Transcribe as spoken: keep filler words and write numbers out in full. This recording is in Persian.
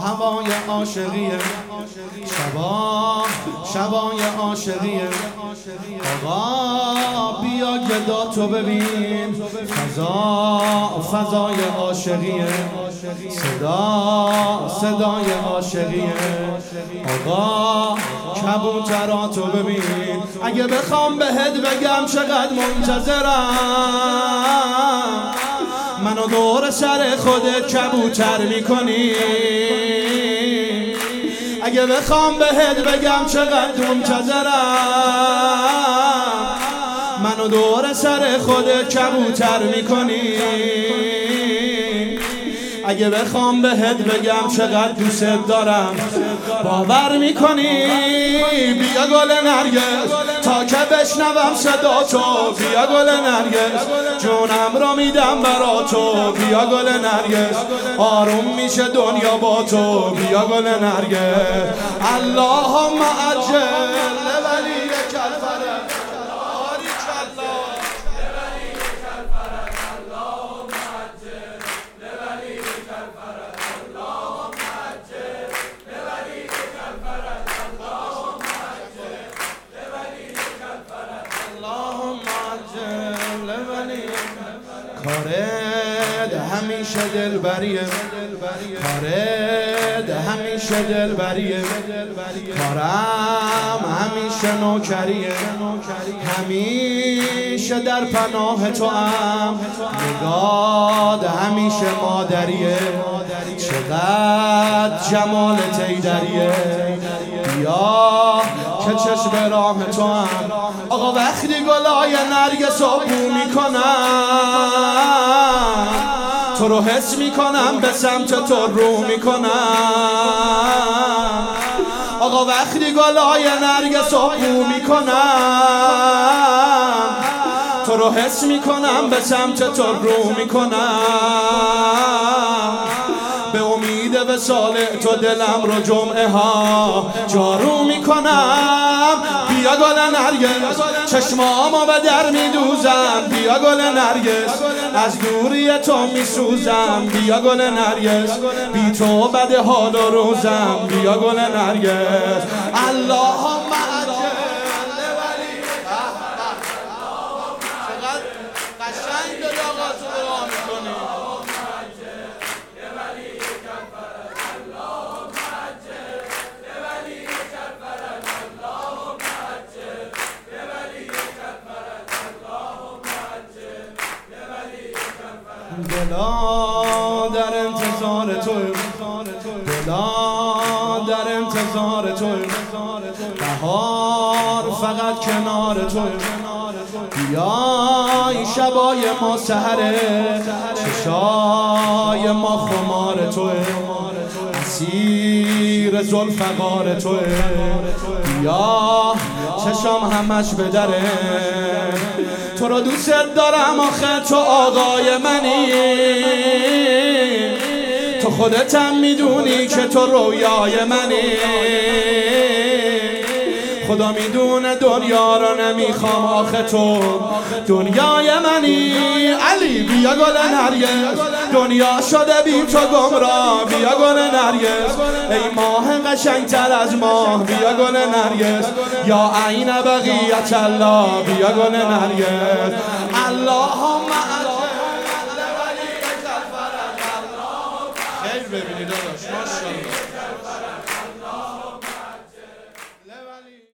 هوای عاشقیه، شبا شبای عاشقیه. آقا بیا گدا تو ببین، فضا فضای عاشقیه، صدا صدای عاشقیه. آقا کبوتراتو ببین، اگه بخوام بهت بگم چقدر منتظرم، منو دور سر خودت کبوتر میکنی. اگه بخوام بهت بگم چقدر منتظرم، منو دور سر خودت کبوتر میکنی. اگه بخوام بهت بگم چقدر دوست دارم، باور میکنی. بیا گل نرگس تا که بشنوم صدا تو، بیا گل نرگس جونم رو میدم برا تو، بیا گل نرگس آروم میشه دنیا با تو، بیا گل نرگس. اللهم عجل لولی کالفرج، کارت همیشه دلبریه، کارت همیشه دلبریه، کارم همیشه نوکریه، همیشه در پناه تو ام، نگاد همیشه مادریه، چقدر جمال تیدریه. بیا که چشم راه تو هم آقا، وقتی گلای نرگس رو بو میکنم، تو رو حس میکنم به سمت تو رو میکنم. آقا وقتی گلای نرگس رو بو میکنم، تو رو حس میکنم به سمت تو رو میکنم. به امید وصال تو دلم رو جمعه ها جارو میکنم. بیا گل نرگس چشمامو به در میدوزم، بیا گل نرگس از دوری تو میسوزم، بیا گل نرگس بی تو بد حال و روزم، بیا گل نرگس. اللهم عجل لولی، چقدر قشنگ دل آقا تو دعا میکنی. دلا در انتظار تو، دلا در انتظار تو، بهار فقط کنار تو. بیای شبای ما سحره، چشای ما خمار تو، اسیر ذوالفقار تو. بیا چشام همش به دره، تو رو دوست دارم آخه تو آقای منی، تو خودتم میدونی که تو رویای منی. خدا میدونه دنیا رو نمیخوام آخه تو دنیای منی. علی بیا گل نرگس دنیا شده بی تو گمراه، بیا گل نرگس ای ماه قشنگتر از ماه، بیا گل نرگس یا عین بقیت الله، بیا گل نرگس. اللهم خیر ببینید داداش، ماشاءالله.